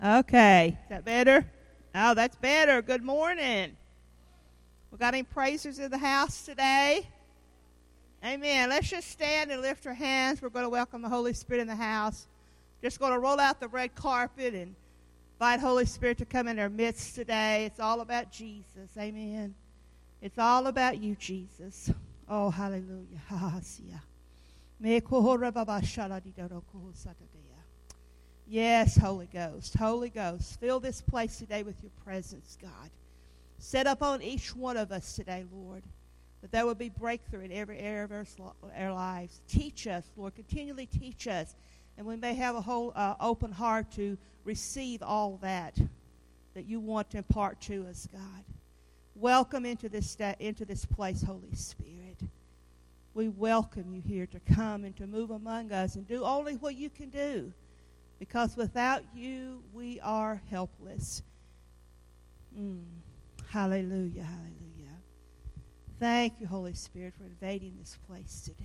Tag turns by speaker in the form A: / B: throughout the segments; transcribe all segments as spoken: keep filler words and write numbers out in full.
A: Okay. Is that better? Oh, that's better. Good morning. We got any praisers in the house today? Amen. Let's just stand and lift our hands. We're going to welcome the Holy Spirit in the house. Just going to roll out the red carpet and invite Holy Spirit to come in our midst today. It's all about Jesus. Amen. It's all about you, Jesus. Oh, hallelujah. Yes, Holy Ghost. Holy Ghost, fill this place today with your presence, God. Set up on each one of us today, Lord, that there will be breakthrough in every area of our, our lives. Teach us, Lord. Continually teach us. And we may have a whole uh, open heart to receive all that that you want to impart to us, God. Welcome into this, into this place, Holy Spirit. We welcome you here to come and to move among us and do only what you can do. Because without you, we are helpless. Mm. Hallelujah, hallelujah. Thank you, Holy Spirit, for invading this place today.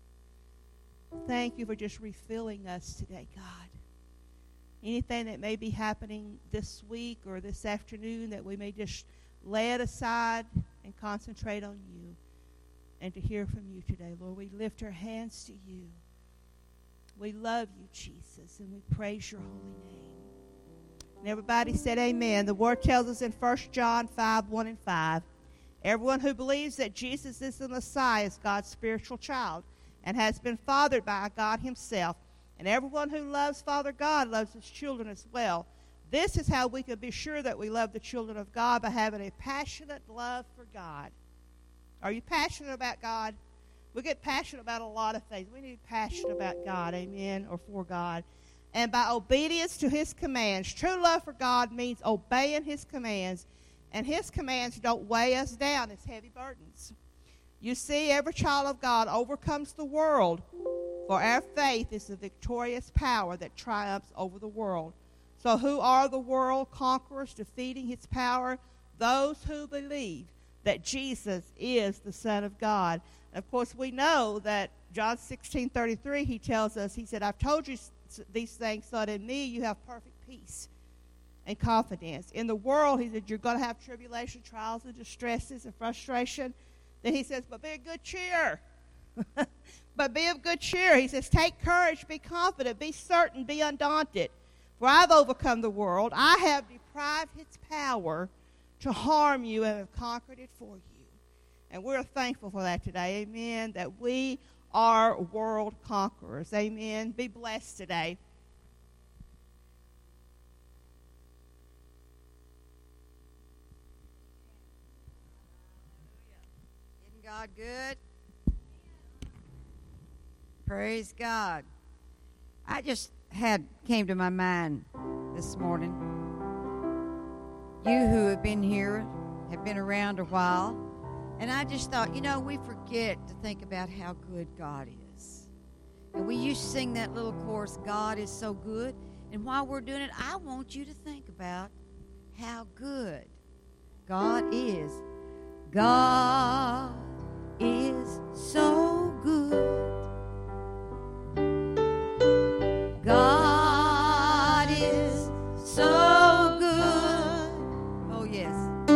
A: Thank you for just refilling us today, God. Anything that may be happening this week or this afternoon that we may just lay it aside and concentrate on you and to hear from you today, Lord. We lift our hands to you. We love you, Jesus, and we praise your holy name. And everybody said amen. The word tells us in First John five, one and five, everyone who believes that Jesus is the Messiah is God's spiritual child and has been fathered by God himself. And everyone who loves Father God loves his children as well. This is how we can be sure that we love the children of God, by having a passionate love for God. Are you passionate about God? We get passionate about a lot of things. We need to be passionate about God, amen, or for God. And by obedience to his commands. True love for God means obeying his commands. And his commands don't weigh us down as heavy burdens. You see, every child of God overcomes the world, for our faith is the victorious power that triumphs over the world. So who are the world conquerors defeating its power? Those who believe that Jesus is the Son of God. And of course, we know that John sixteen thirty-three, he tells us, he said, I've told you these things so that in me you have perfect peace and confidence. In the world, he said, you're going to have tribulation, trials, and distresses and frustration. Then he says, but be of good cheer. But be of good cheer. He says, take courage, be confident, be certain, be undaunted. For I've overcome the world. I have deprived its power to harm you and have conquered it for you. And we're thankful for that today, amen, that we are world conquerors, amen. Be blessed today.
B: Isn't God good? Praise God. I just had came to my mind this morning. You who have been here, have been around a while, and I just thought, you know, we forget to think about how good God is. And we used to sing that little chorus, God is so good. And while we're doing it, I want you to think about how good God is. God is so good. God is so good. Oh, yes.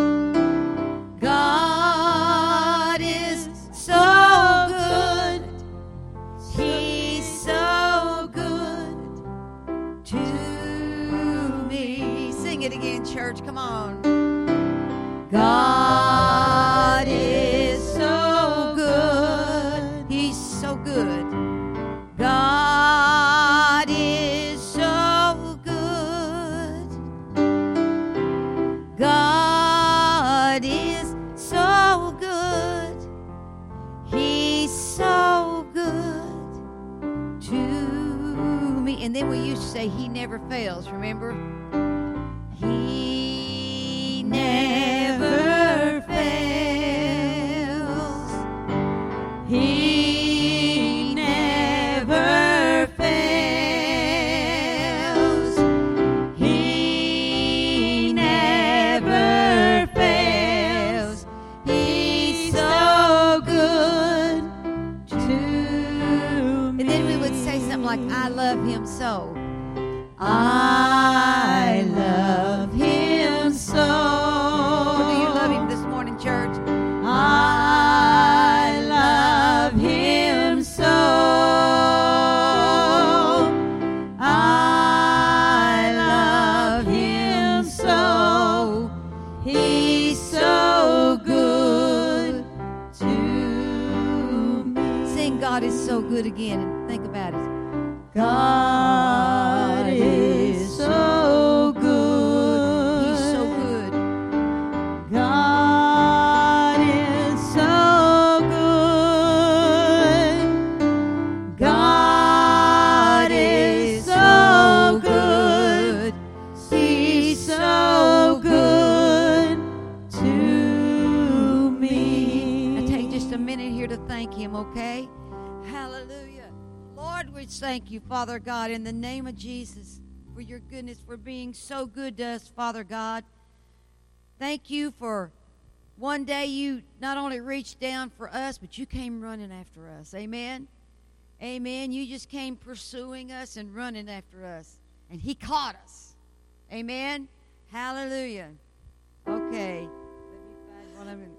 B: God is so good. He's so good to me. Sing it again, church. Come on. God is so good. He's so good. God is so good. God is so good. He's so good to me. And then we used to say he never fails, remember? He never fails. He never fails. He never fails. He's so good to me. And then we would say something like, I love him so. I God is so good again. And think about it.
C: God is so good.
B: He's so good.
C: God is so good. God is so good. He's so good to me.
B: Now take just a minute here to thank Him, okay? Hallelujah. Lord, we thank you, Father God, in the name of Jesus, for your goodness, for being so good to us, Father God. Thank you for one day you not only reached down for us, but you came running after us. Amen? Amen. You just came pursuing us and running after us. And He caught us. Amen? Hallelujah. Okay. Let me find one of them.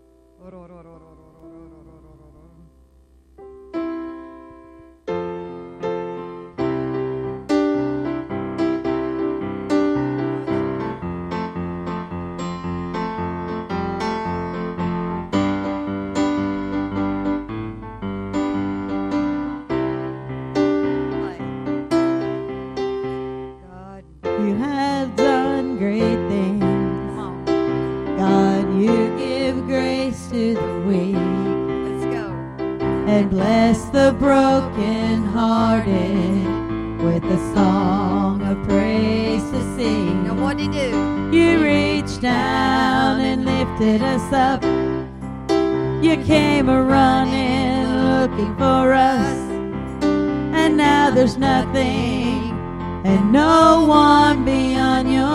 B: God,
C: You have done great things.
B: come on.
C: God, you give grace to the weak
B: Let's go.
C: and bless the broken-hearted with a song of praise to sing.
B: Now what did He do?
C: You reached down and lifted us up. You came a-running looking for us. And now there's nothing and no one beyond your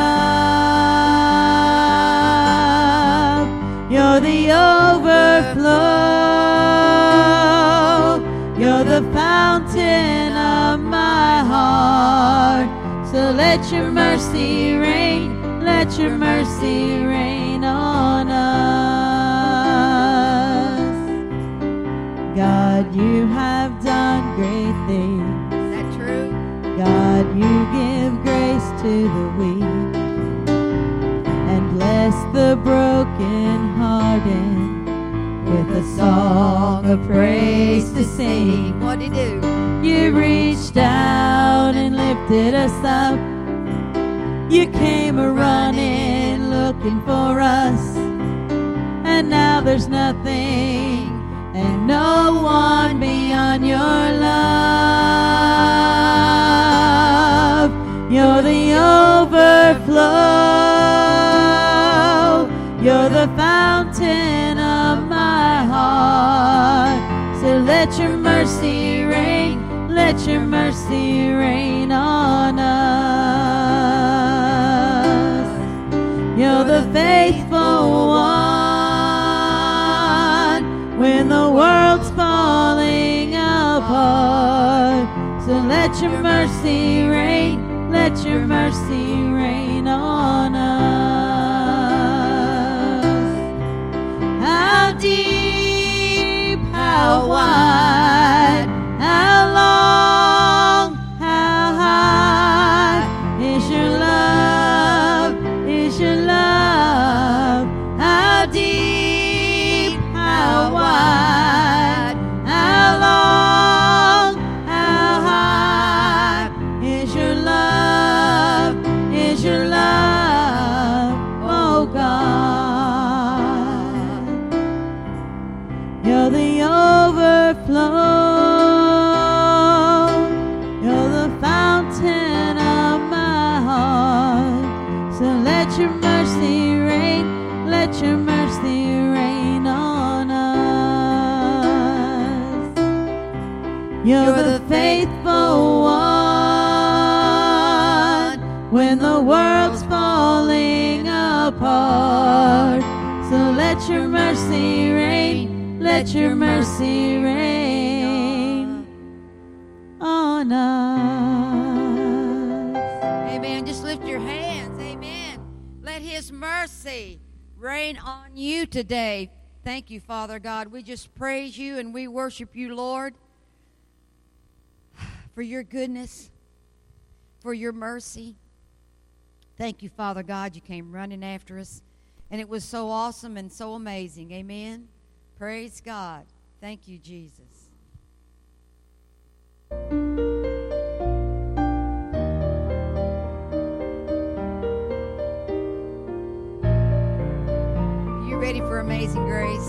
C: love. You're the overflow. You're the fountain of my heart. So let your mercy reign. Let your mercy reign on us. God, you have done great things.
B: Is that true?
C: God, you give grace to the weak and bless the broken-hearted with a song of praise to sing.
B: What did He do?
C: You reached down and lifted us up. You came a-running looking for us. And now there's nothing and no one beyond your love. You're the overflow. You're the fountain of my heart. So let your mercy reign. Let your mercy reign on us. You're the faithful one when the world's falling apart. So let your mercy reign. Let your mercy reign on us. How deep, how wide, how long, how high is your love, is your love. How deep, how wide, how long, how high is your love, is your love, oh God. You're the overflow. You're the fountain of my heart. So let your mercy reign. Let your mercy reign on us. You're the faithful one when the world's falling apart. So let your mercy reign. Let your mercy reign on us.
B: Amen. Just lift your hands. Amen. Let His mercy reign on you today. Thank you, Father God. We just praise you and we worship you, Lord, for your goodness, for your mercy. Thank you, Father God. You came running after us, and it was so awesome and so amazing. Amen. Praise God. Thank you, Jesus. ready for Amazing Grace?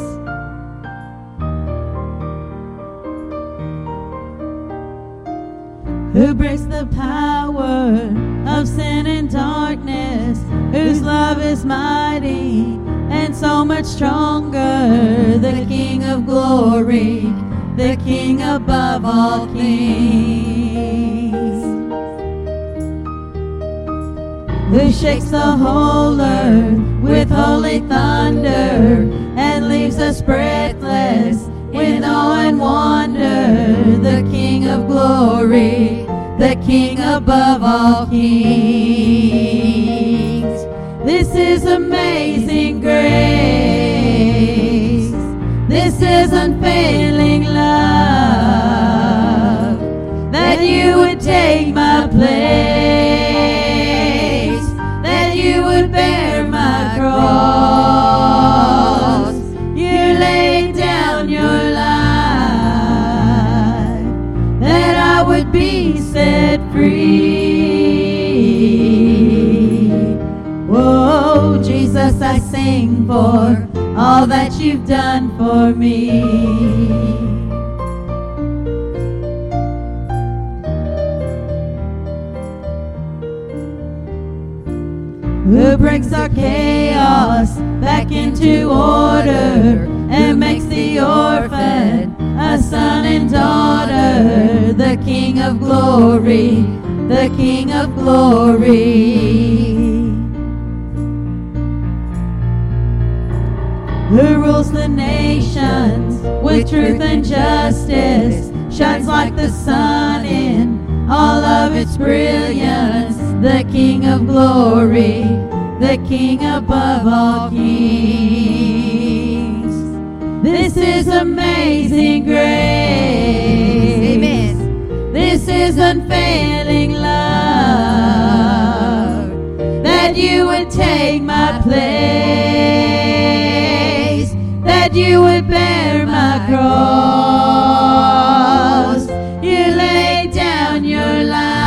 C: Who breaks the power of sin and darkness, whose love is mighty and so much stronger, the King of glory, the King above all kings, who shakes the whole earth with holy thunder and leaves us breathless in awe and wonder, the King of glory, the King above all kings. This is amazing grace. This is unfailing love, that you would take my place, that you would bear my cross. You laid down your life, that I would be set free. Whoa, Jesus, I sing for all that you've done for me. Who breaks our chaos back into order and makes the orphan a son and daughter, the King of glory, the King of glory, who rules the nations with truth and justice, shines like the sun in all of its brilliance, the King of glory, the King above all kings. This is amazing grace.
B: Amen.
C: This is unfailing love, that you would take my place, that you would bear my cross. You laid down your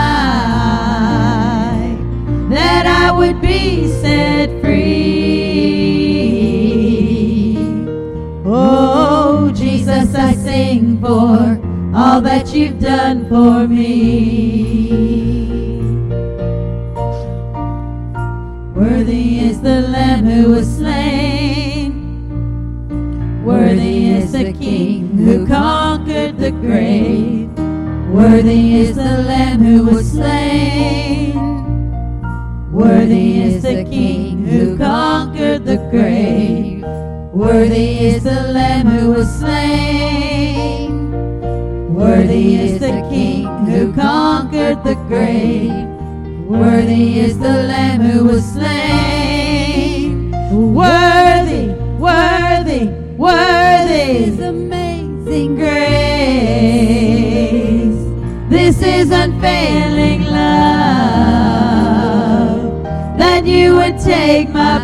C: life, that I would be set free. Oh, Jesus, I sing for all that you've done for me. Worthy is the Lamb who was slain. Worthy is the King who conquered the grave. Worthy is the Lamb who was slain. Worthy is the King who conquered the grave. Worthy is the Lamb who was slain. Worthy is the King who conquered the grave. Worthy is the Lamb who was slain. Worthy, worthy, worthy is amazing grace. This is unfailing love, that you would take my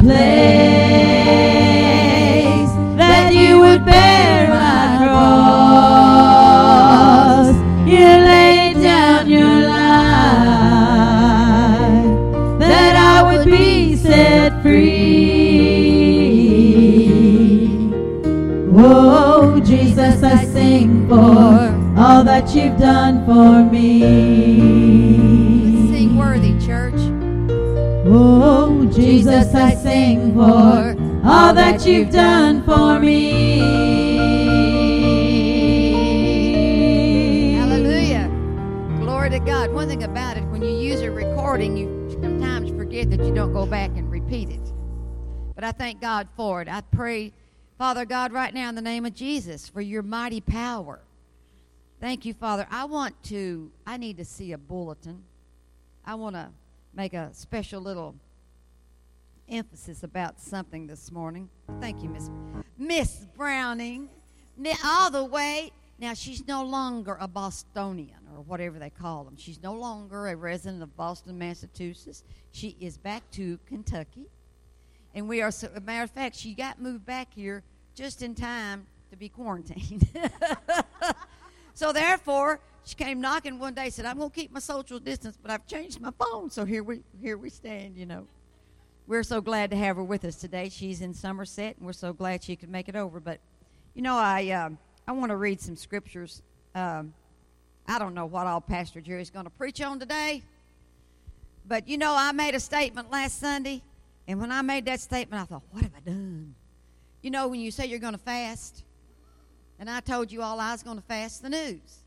C: place, that you would bear my cross. You laid down your life, that I would be set free. Oh, Jesus, I sing for all that you've done for me.
B: Sing worthy, church.
C: Oh, Jesus, I sing for all that you've done for me.
B: Hallelujah. Glory to God. One thing about it, when you use a recording, you sometimes forget that you don't go back and repeat it. But I thank God for it. I pray, Father God, right now in the name of Jesus, for your mighty power. Thank you, Father. I want to, I need to see a bulletin. I want to make a special little emphasis about something this morning. Thank you, Miss Miss Browning. All the way. Now, she's no longer a Bostonian or whatever they call them. She's no longer a resident of Boston, Massachusetts. She is back to Kentucky. And we are, so, as a matter of fact, she got moved back here just in time to be quarantined. So, therefore, she came knocking one day, said, I'm going to keep my social distance, but I've changed my phone. So here we here we stand, you know. we're so glad to have her with us today. She's in Somerset, and we're so glad she could make it over. But, you know, I uh, I want to read some scriptures. Um, I don't know what all Pastor Jerry's going to preach on today. But, you know, I made a statement last Sunday, and when I made that statement, I thought, what have I done? You know, when you say you're going to fast, and I told you all I was going to fast the news.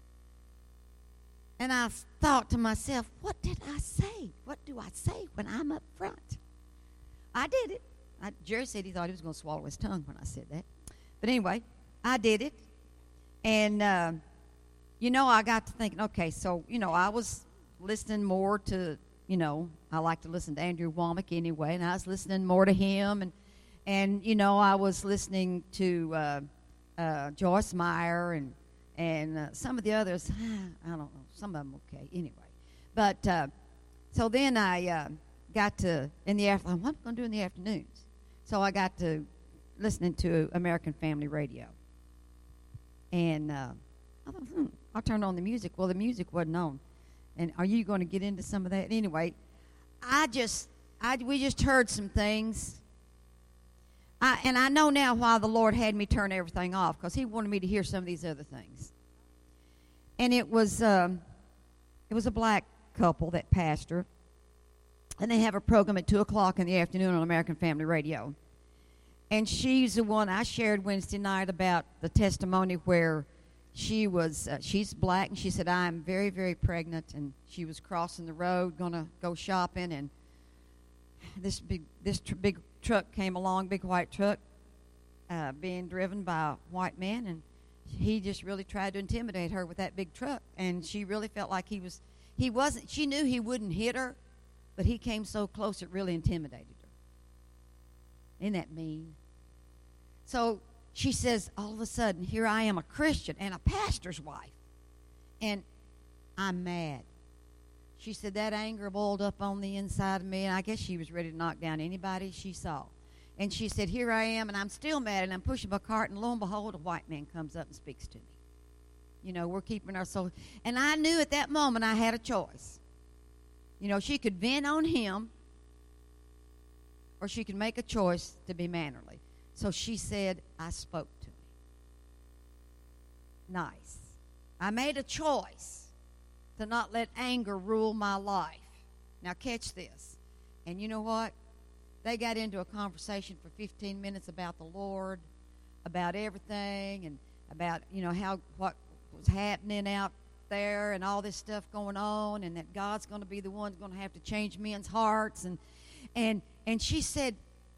B: And I thought to myself, what did I say? What do I say when I'm up front? I did it. I, Jerry said he thought he was going to swallow his tongue when I said that. But anyway, I did it. And, uh, you know, I got to thinking, okay, so, you know, I was listening more to, you know, I like to listen to Andrew Womack anyway, and I was listening more to him. And, and you know, I was listening to uh, uh, Joyce Meyer and, and uh, some of the others. I don't know. Some of them okay, anyway. But uh, so then I uh, got to, in the afternoon, what am I going to do in the afternoons? So I got to listening to American Family Radio. And uh, I thought, hmm, I'll turn on the music. Well, the music wasn't on. And are you going to get into some of that? Anyway, I just, I, we just heard some things. I, and I know now why the Lord had me turn everything off, because he wanted me to hear some of these other things. And it was... Um, It was a black couple that pastor, and they have a program at two o'clock in the afternoon on American Family Radio. And she's the one I shared Wednesday night about the testimony where she was, uh, she's black, and she said, I'm very, very pregnant, and she was crossing the road, going to go shopping, and this big this tr- big truck came along, big white truck, uh, being driven by a white man, and he just really tried to intimidate her with that big truck, and she really felt like he was, he wasn't, she knew he wouldn't hit her, but he came so close it really intimidated her. Isn't that mean? So she says, all of a sudden, here I am, a Christian and a pastor's wife, and I'm mad. She said that anger boiled up on the inside of me, and I guess she was ready to knock down anybody she saw. And she said, here I am, and I'm still mad, and I'm pushing my cart, and lo and behold, a white man comes up and speaks to me. You know, we're keeping our soul. And I knew at that moment I had a choice. You know, she could vent on him, or she could make a choice to be mannerly. So she said, I spoke to him. Nice. I made a choice to not let anger rule my life. Now catch this. And you know what? They got into a conversation for fifteen minutes about the Lord, about everything, and about, you know, how what was happening out there and all this stuff going on, and that God's going to be the one going to have to change men's hearts. And and and she said,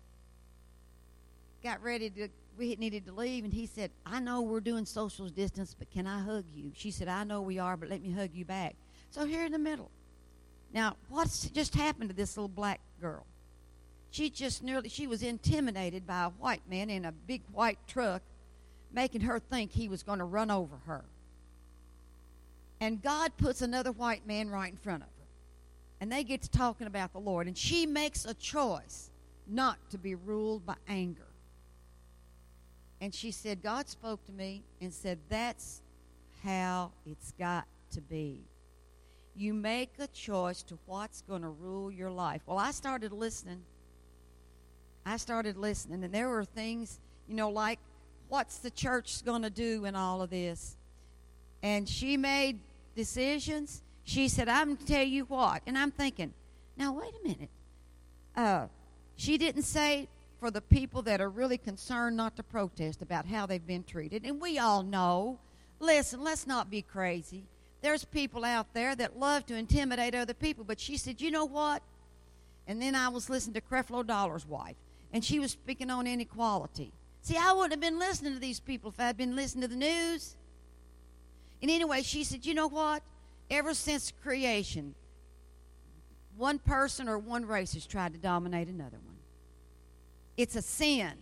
B: got ready to, we needed to leave, and he said, I know we're doing social distance, but can I hug you? She said, I know we are, but let me hug you back. So here in the middle. Now, what's just happened to this little black girl? She just nearly, she was intimidated by a white man in a big white truck, making her think he was going to run over her. And God puts another white man right in front of her. And they get to talking about the Lord. And she makes a choice not to be ruled by anger. And she said, God spoke to me and said, that's how it's got to be. You make a choice to what's going to rule your life. Well, I started listening. I started listening, and there were things, you know, like, what's the church going to do in all of this? And she made decisions. She said, I'm going to tell you what. And I'm thinking, now, wait a minute. Uh, she didn't say for the people that are really concerned not to protest about how they've been treated. And we all know, listen, let's not be crazy. There's people out there that love to intimidate other people. But she said, you know what? And then I was listening to Creflo Dollar's wife, and she was speaking on inequality. See, I wouldn't have been listening to these people if I'd been listening to the news. And anyway, she said, you know what? Ever since creation, one person or one race has tried to dominate another one. It's a sin.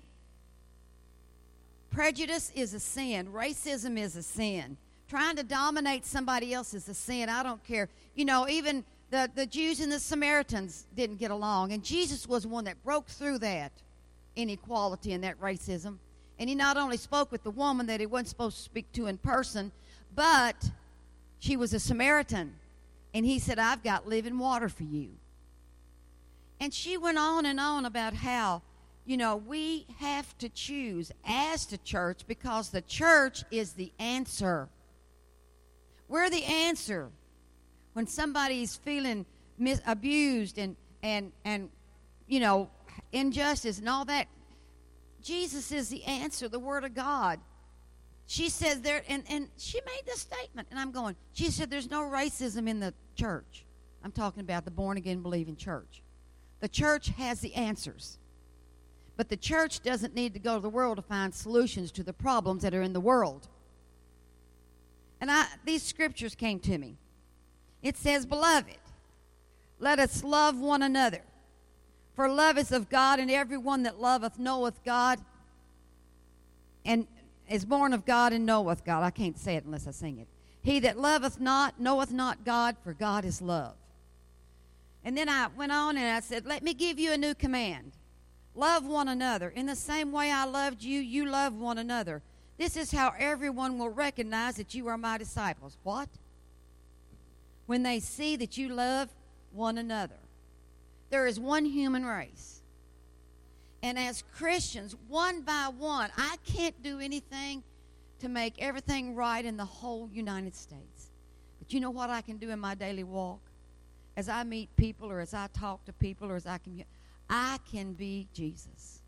B: Prejudice is a sin. Racism is a sin. Trying to dominate somebody else is a sin. I don't care. You know, even the, the Jews and the Samaritans didn't get along. And Jesus was one that broke through that inequality and that racism. And he not only spoke with the woman that he wasn't supposed to speak to in person, but she was a Samaritan. And he said, I've got living water for you. And And she went on and on about how, you know, we have to choose as the church because the church is the answer. We're the answer. When somebody's feeling mis- abused and, and, and, you know, injustice and all that, Jesus is the answer, the Word of God. She says there, and, and she made this statement, and I'm going, she said there's no racism in the church. I'm talking about the born-again believing church. The church has the answers. But the church doesn't need to go to the world to find solutions to the problems that are in the world. And I, these scriptures came to me. It says, Beloved, let us love one another. For love is of God, and everyone that loveth knoweth God, and is born of God and knoweth God. I can't say it unless I sing it. He that loveth not knoweth not God, for God is love. And then I went on and I said, let me give you a new command. Love one another. In the same way I loved you, you love one another. This is how everyone will recognize that you are my disciples. What? When they see that you love one another. There is one human race. And as Christians, one by one, I can't do anything to make everything right in the whole United States. But you know what I can do in my daily walk? As I meet people or as I talk to people or as I can, I can be Jesus.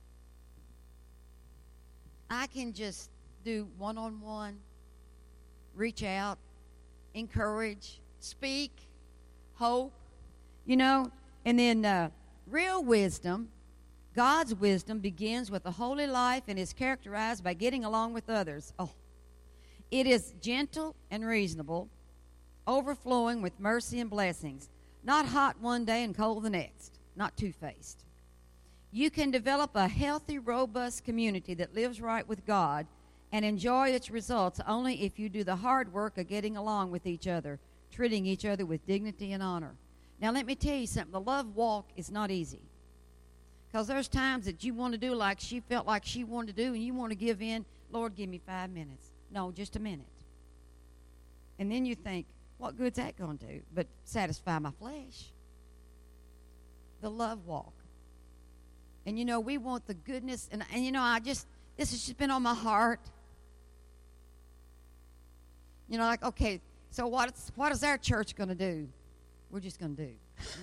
B: I can just do one-on-one, reach out, encourage, speak, hope, you know. And then uh, real wisdom, God's wisdom, begins with a holy life and is characterized by getting along with others. Oh, it is gentle and reasonable, overflowing with mercy and blessings, not hot one day and cold the next, not two-faced. You can develop a healthy, robust community that lives right with God and enjoy its results only if you do the hard work of getting along with each other, treating each other with dignity and honor. Now, let me tell you something. The love walk is not easy. Because there's times that you want to do like she felt like she wanted to do, and you want to give in. Lord, give me five minutes. No, just a minute. And then you think, what good's that going to do? But satisfy my flesh. The love walk. And, you know, we want the goodness. And, and you know, I just, this has just been on my heart. You know, like, okay, so what's, what is our church going to do? We're just going to do.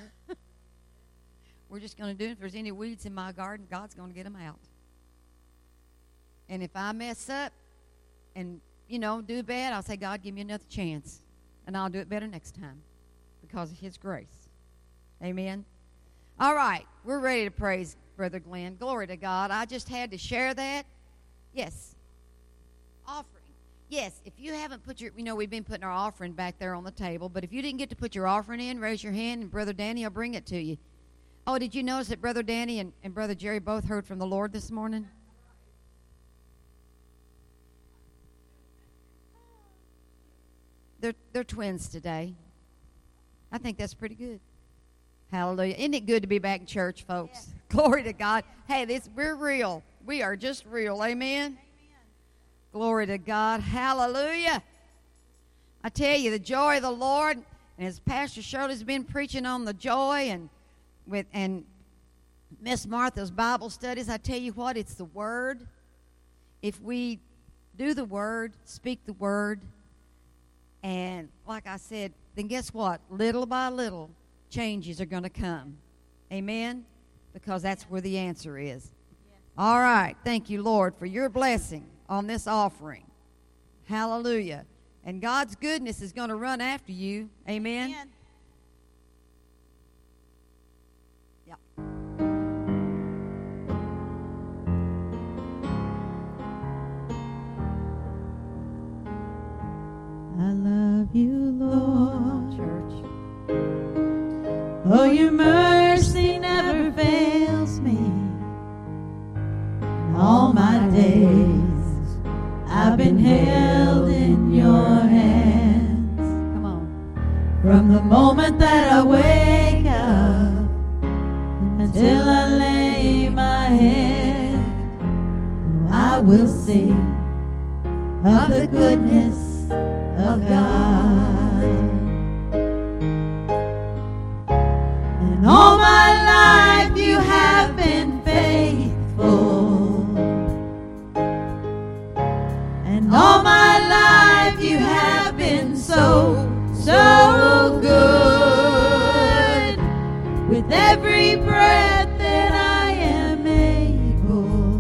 B: We're just going to do it. If there's any weeds in my garden, God's going to get them out. And if I mess up and, you know, do bad, I'll say, God, give me another chance. And I'll do it better next time because of His grace. Amen. All right. We're ready to praise Brother Glenn. Glory to God. I just had to share that. Yes. Offering. Yes, if you haven't put your, you know, we've been putting our offering back there on the table, but if you didn't get to put your offering in, raise your hand and Brother Danny will bring it to you. Oh, did you notice that Brother Danny and, and Brother Jerry both heard from the Lord this morning? They're, they're twins today. I think that's pretty good. Hallelujah. Isn't it good to be back in church, folks? Yeah. Glory to God. Hey, this we're real. We are just real. Amen? Glory to God. Hallelujah. I tell you, the joy of the Lord, and as Pastor Shirley's been preaching on the joy and with and Miss Martha's Bible studies, I tell you what, it's the Word. If we do the Word, speak the Word, and like I said, then guess what? Little by little, changes are going to come. Amen? Because that's where the answer is. All right. Thank you, Lord, for your blessing on this offering. Hallelujah. And God's goodness is going to run after you. Amen. Amen. Yeah.
C: I love you, Lord.
B: Church.
C: Oh, your mercy never fails me. All my days I've been held in your hands.
B: Come on.
C: From the moment that I wake up until I lay my head, I will sing of the goodness of God. And all my life every breath that I am able,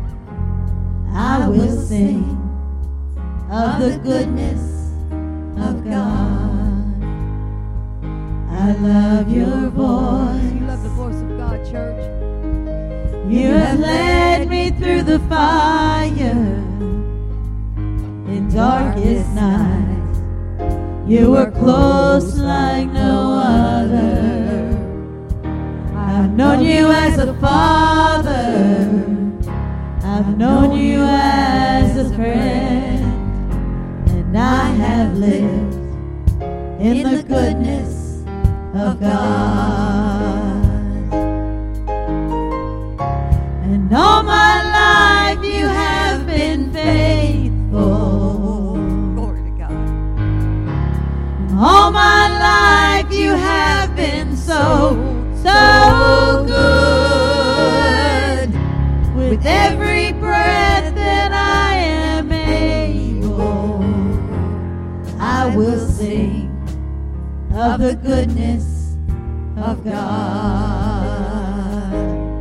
C: I will sing of the goodness of God. I love your voice.
B: You love the voice of God, church.
C: You have led me through the fire in darkest nights. You were close like no other. I've known you as a father. I've known you as a friend. And I have lived in the goodness of God. And all my life you have been faithful.
B: Glory to God.
C: All my life you have been so, so good. With every breath that I am able, I will sing of the goodness of God.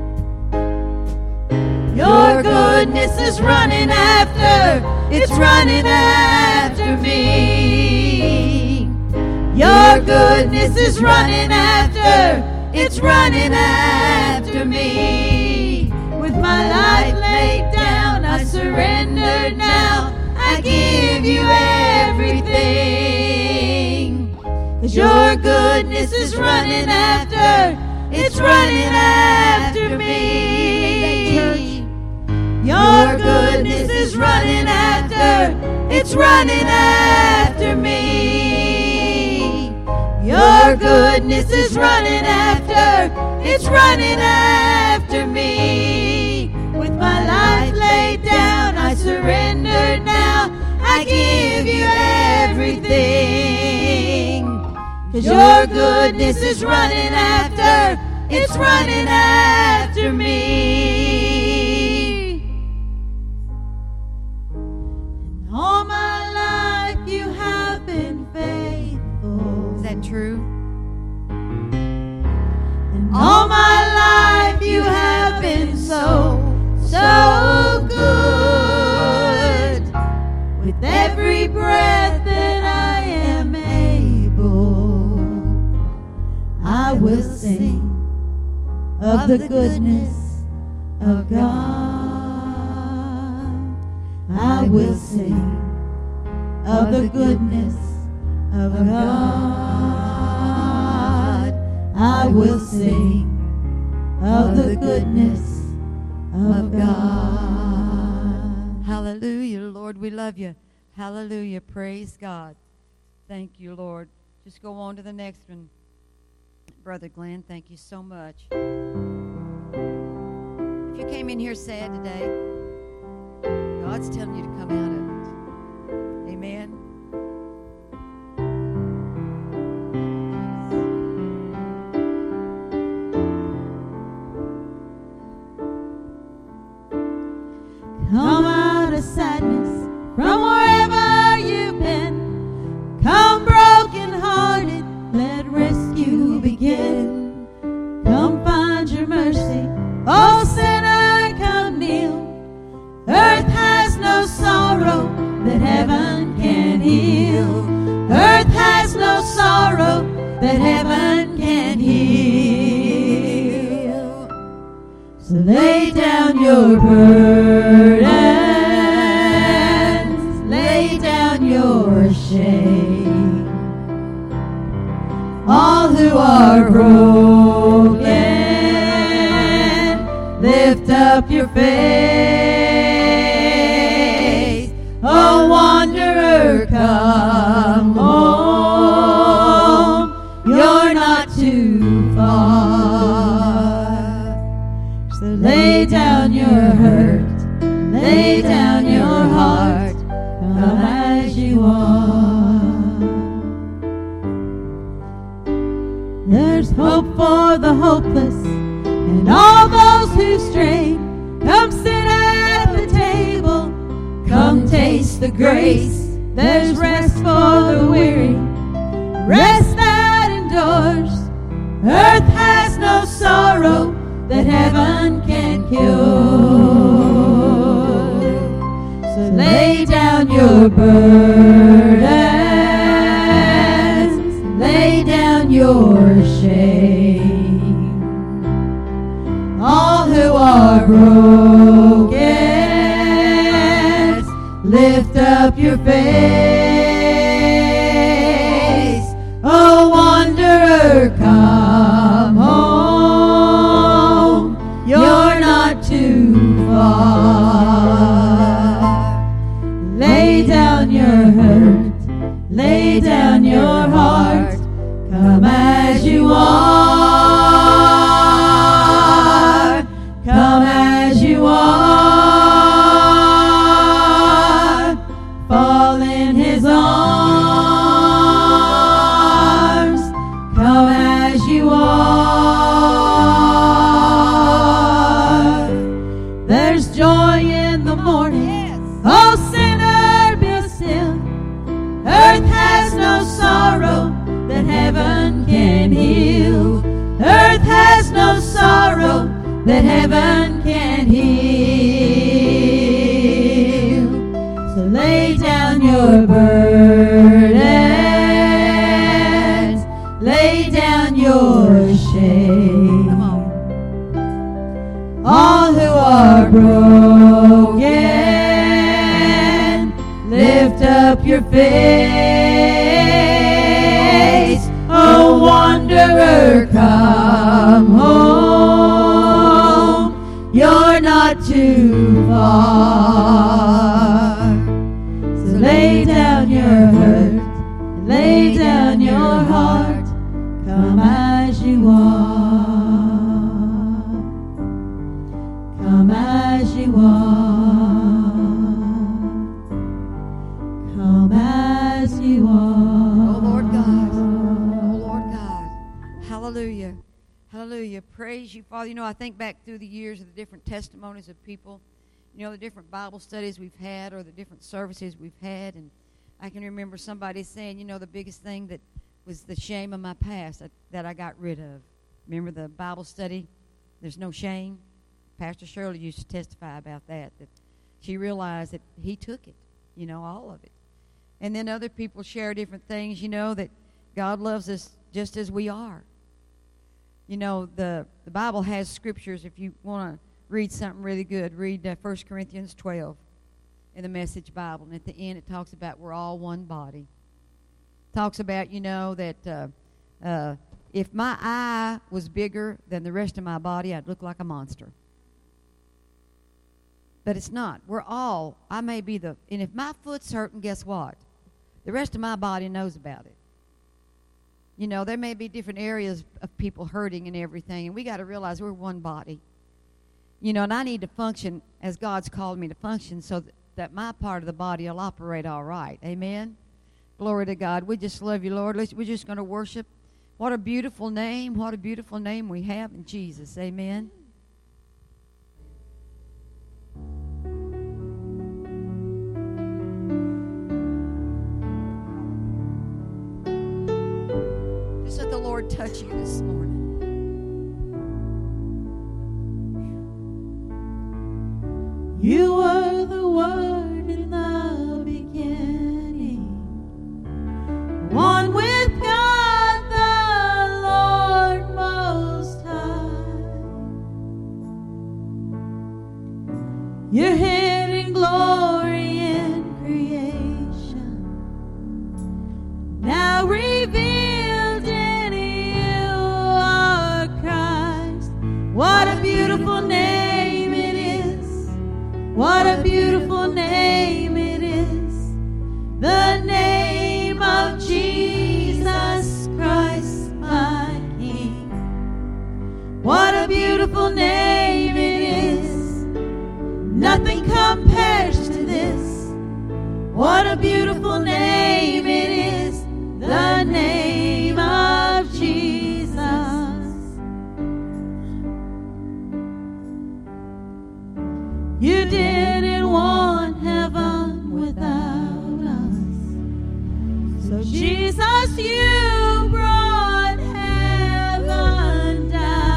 C: Your goodness is running after, it's running after me. Your goodness is running after, it's running after me. With my life laid down, I surrender now. I give you everything. 'Cause your goodness is running after, it's running after me. Your goodness is running after, it's running after me. Your goodness is running after, it's running after me. With my life laid down, I surrender now. I give you everything. 'Cause your goodness is running after, it's running after me. And all my life you have been faithful.
B: Is that true?
C: And all my life you have been so, so good. With every breath that I am able, I will sing of the goodness of God. I will sing of the goodness of God. I will sing of the goodness of God.
B: Hallelujah, Lord, we love you. Hallelujah, praise God. Thank you, Lord. Just go on to the next one. Brother Glenn, thank you so much. If you came in here sad today, God's telling you to come out of it. Amen.
C: Come out of sadness from wherever you've been. Come broken hearted, let rescue begin. Come find your mercy, oh sinner, come kneel. Earth has no sorrow that heaven can heal. Earth has no sorrow that heaven can heal. So lay down your burdens, lay down your shame. All who are broken, lift up your face. Oh wanderer, come home, you're not too far. So lay down your hurt, lay down your heart, come as you are. There's hope for the hopeless and all those who stray. Come sit at the table, come taste the grace. There's rest for the weary, rest that endures. Earth has has no sorrow that heaven can cure. So lay down your burdens, lay down your shame. All who are broken, lift up your face. Oh, wanderer, come home. You're not too far. Lay down your hurt, lay down your heart. Come as you are, come as you are. Fall in his arms, come as you are. There's joy in the morning, oh sinner, be still. Earth has no sorrow that heaven can heal. Earth has no sorrow that heaven can heal. So lay down your burdens, lay down your shame.
B: Come on.
C: All who are broken, lift up your face. Oh, wanderer, come home. You're not too far. So lay down your hurt, lay down your heart. Come as you are, come as you are, come as you are.
B: Oh, Lord God. Oh, Lord God. Hallelujah. Hallelujah. Praise you, Father. You know, I think back through the years of the different testimonies of people, you know, the different Bible studies we've had or the different services we've had, and I can remember somebody saying, you know, the biggest thing that was the shame of my past that, that I got rid of. Remember the Bible study? There's no shame. Pastor Shirley used to testify about that, that she realized that he took it, you know, all of it. And then other people share different things, you know, that God loves us just as we are. You know, the, the Bible has scriptures. If you want to read something really good, read uh, First Corinthians twelve in the Message Bible. And at the end it talks about we're all one body. Talks about, you know, that uh, uh, if my eye was bigger than the rest of my body, I'd look like a monster. But it's not. We're all, I may be the, and if my foot's hurting, guess what? The rest of my body knows about it. You know, there may be different areas of people hurting and everything, and we got to realize we're one body. You know, and I need to function as God's called me to function so that, that my part of the body will operate all right. Amen? Glory to God. We just love you, Lord. Let's, we're just going to worship. What a beautiful name. What a beautiful name we have in Jesus. Amen? Just let the Lord touch you this morning.
C: You were the Word in the beginning, one with God the Lord Most High. Your hidden glory in creation, now revealed in you are Christ. What a beautiful name it is. What a beautiful name it is, the name of Jesus Christ, my King. What a beautiful name it is, nothing compares to this. What a beautiful name it is, the name of Jesus. You didn't want heaven without us, so Jesus, you brought heaven down.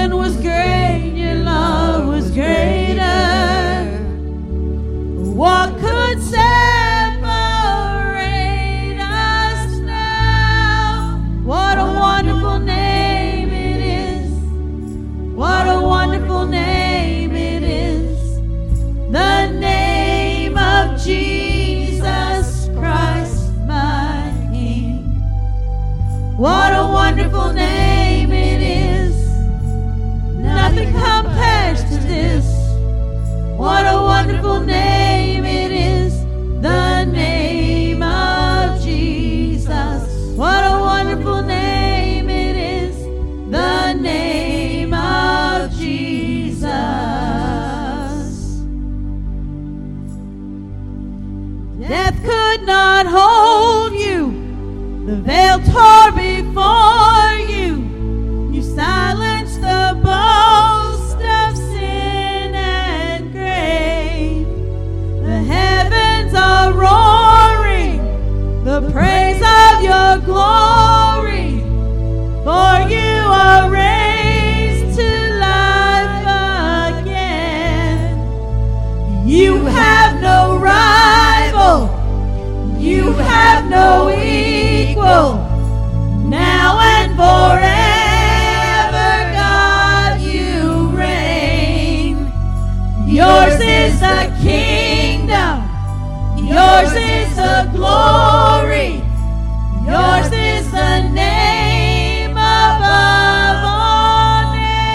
C: sin was great, your love was greater. What could separate us now? What a wonderful name it is. What a wonderful name it is. The name of Jesus Christ, my King. What a wonderful name it is. Nothing compares to this. What a wonderful name it is. The name of Jesus. What a wonderful name it is. The name of Jesus. Death could not hold you. The veil tore before you. You silenced the boast of sin and grave. The heavens are roaring the praise of your glory. For you are raised to life again. You have no rival. You have no equal. Now and forever, God, you reign. Yours is the kingdom. Yours is the glory. Yours is the name above all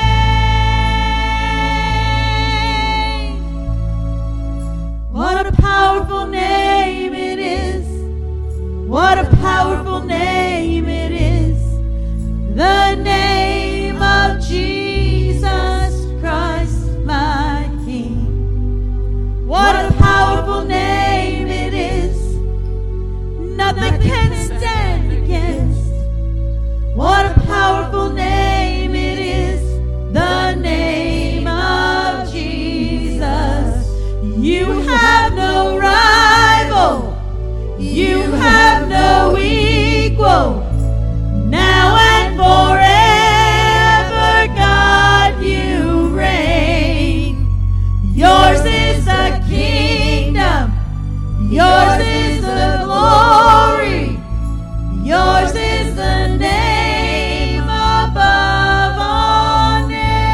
C: names. What a powerful name it is. What a powerful name it is. The name of Jesus Christ, my King. What a powerful name it is. Nothing can stand against. What a powerful name it is. The name of Jesus. You have no rival. You have no equal. Now and forever, God, you reign. Yours is the kingdom. Yours is the glory. Yours is the name above all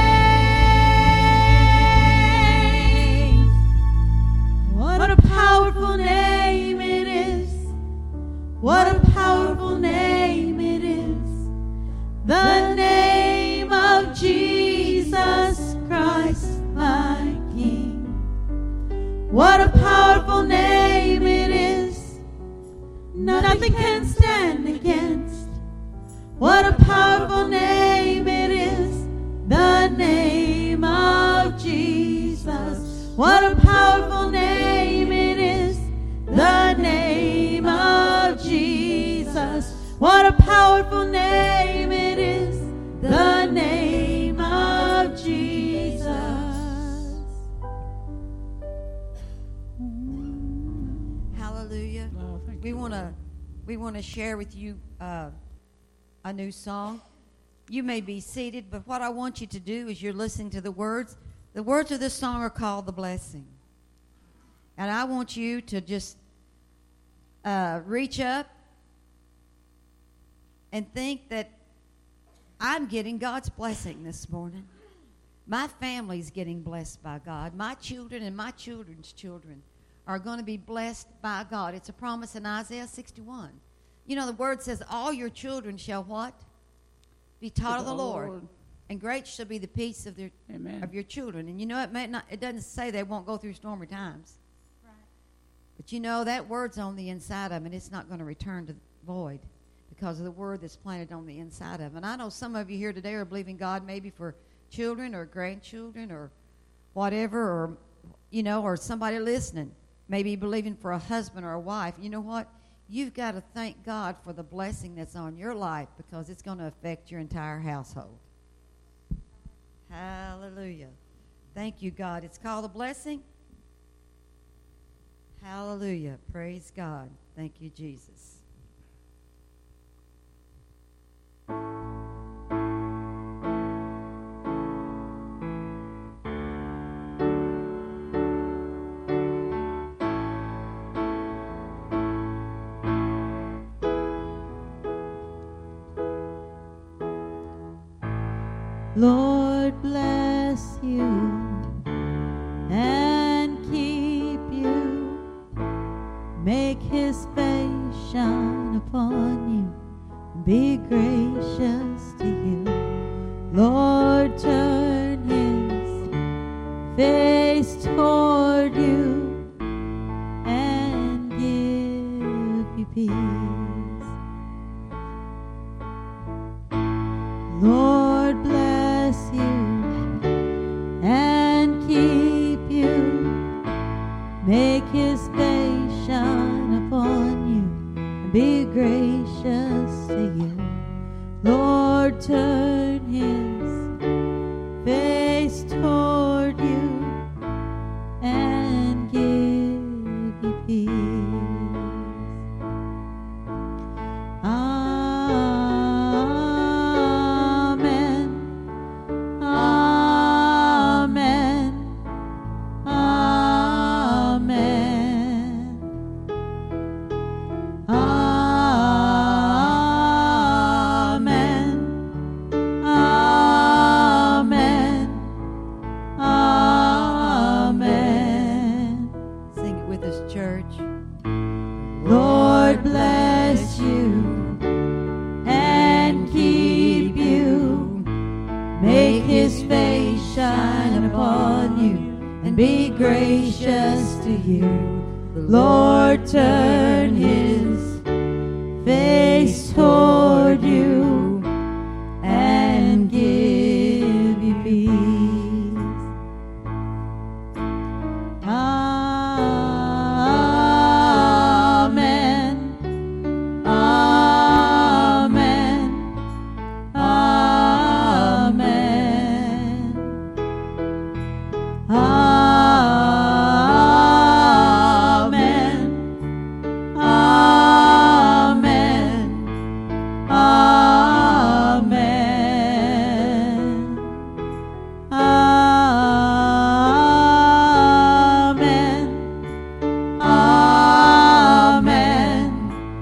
C: names. What a powerful name it is. What a powerful name it is. The name of Jesus Christ, my King. What a powerful name it is. Nothing can stand against. What a powerful name it is. The name of Jesus. What a powerful name it is. The name of Jesus. What a powerful name it is. The name of Jesus.
B: Hallelujah.
D: Oh, thank
B: We
D: you,
B: want to
D: Lord.
B: we want to share with you uh, a new song. You may be seated, but what I want you to do is you're listening to the words. The words of this song are called The Blessing. And I want you to just uh, reach up and think that I'm getting God's blessing this morning. My family's getting blessed by God. My children and my children's children are going to be blessed by God. It's a promise in Isaiah sixty-one. You know, the word says, all your children shall what? Be taught of the Lord.
D: Lord.
B: And great shall be the peace of their
D: Amen.
B: of your children. And you know, it may not, it doesn't say they won't go through stormy times.
A: Right.
B: But you know, that word's on the inside of them, and it's not going to return to void because of the word that's planted on the inside of them. And I know some of you here today are believing God maybe for children or grandchildren or whatever, or, you know, or somebody listening, maybe believing for a husband or a wife. You know what? You've got to thank God for the blessing that's on your life because it's going to affect your entire household. Hallelujah. Thank you, God. It's called a blessing. Hallelujah. Praise God. Thank you, Jesus.
C: Lord bless you and keep you. Make his face shine upon you. Be gracious to you. Lord turn his face toward you and give you peace. Lord bless you and keep you. Make his face shine upon you and be gracious to you. Lord turn his face toward you and give you peace. Amen. Amen. Amen. Amen. Amen. Amen.
B: Sing it with us, church.
C: Lord bless you and keep you. Make his face shine upon you and be gracious to you. The Lord turn his face toward you and give you peace. Amen. Amen. Amen. Amen. Amen. Amen. Amen. Amen.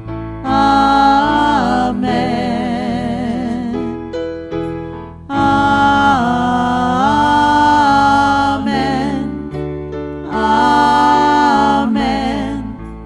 C: Amen. Amen. Amen.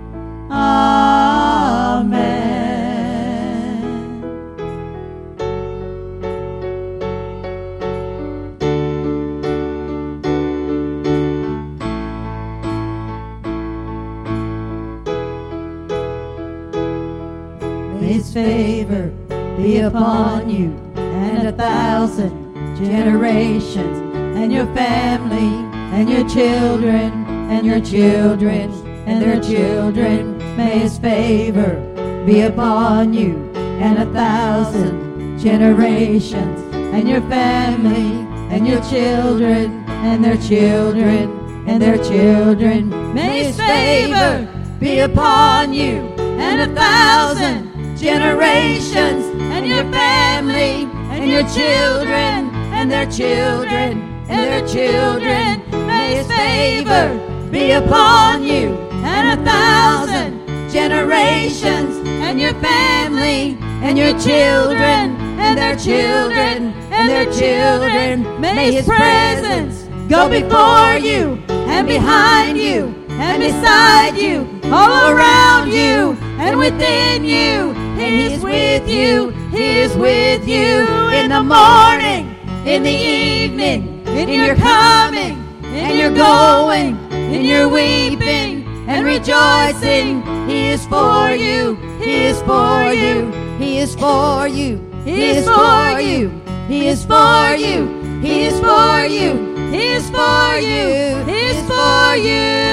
C: May his favor be upon you and a thousand generations, and your family and your children and your children and their children. May his favor be upon you and a thousand generations, and your family and your children and their children and their children. May his favor be upon you and a thousand generations, and your family and your children and their children and their children. May his favor be upon you and a thousand generations, and your family and your children and their children and their children. May his presence go before you and behind you and beside you, all around you and within you. He is with you. He is with you in the morning, in the evening, in your coming, in your going, in your weeping and rejoicing. He is for you. He is for you. He is for you. He is for you. He is for you. He is for you. He is for you. He is for you.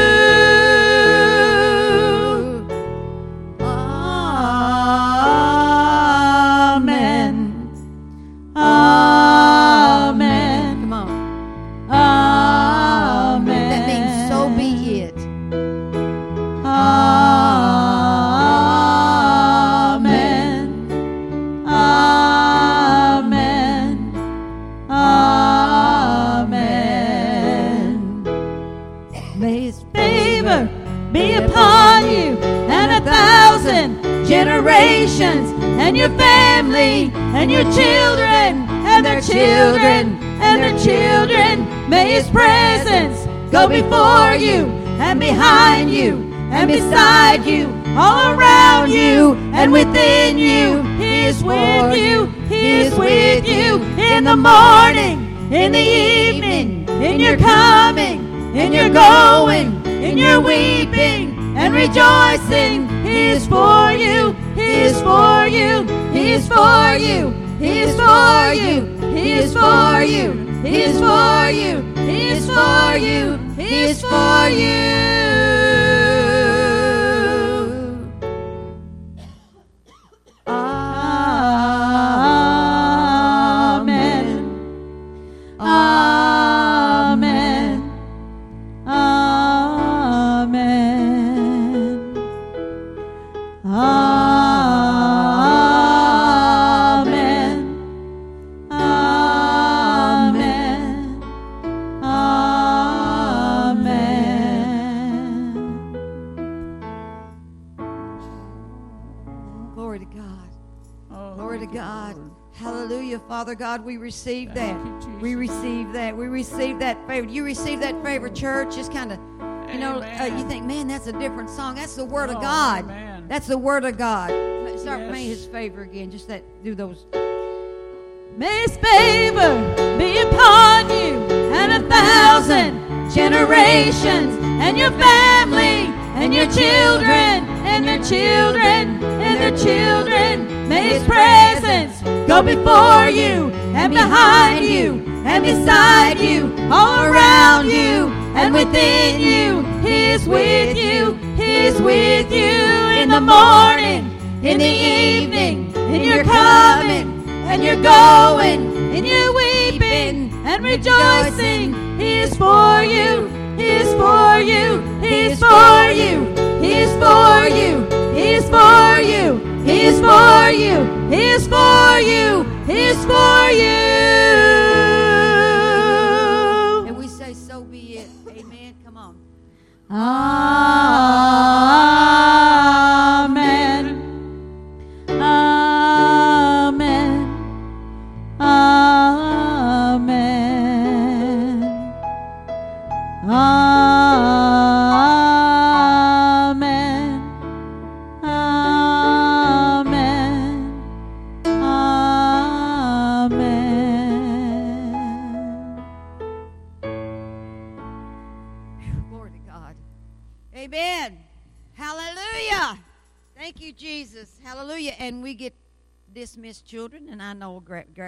C: Amen. Amen.
B: Come on.
C: Amen.
B: That means so be it.
C: Amen. Amen. Amen. May his favor be upon you and a thousand generations, and your family, and your children, and their children, and their children. May His presence go before you, and behind you, and beside you, all around you, and within you. He is with you, He is with you, in the morning, in the evening, in your coming, in your going, in your weeping and rejoicing. He is for you, He is for you, He is for you, He is for you, He is for you, He is for you, He is for you, He is for you.
B: Father God, we receive that.
C: You,
B: we receive that. We receive that favor. You receive that favor, church. Just kind of, you know, uh, you think, man, that's a different song. That's the Word
C: oh,
B: of God.
C: Amen.
B: That's the Word of God. Start
C: yes.
B: playing His favor again. Just that, do those.
C: May His favor be upon you and a thousand generations, and your family, and your children, and your children, and their children. May His presence go before you, and behind you, and beside you, all around you, and within you. He is with you, He is with you, in the morning, in the evening, in your coming, and your going, in your weeping and rejoicing. He is for you, He is for you, He is for you, He is for you, He is for you, He is for you, He is for you, He is for you.
B: And we say, so be it. Amen. Come on.
C: Amen. Amen. Amen. Amen. Amen. Amen.
B: Glory to God. Amen. Hallelujah. Thank you, Jesus. Hallelujah. And we get dismissed, children, and I know gra- gra-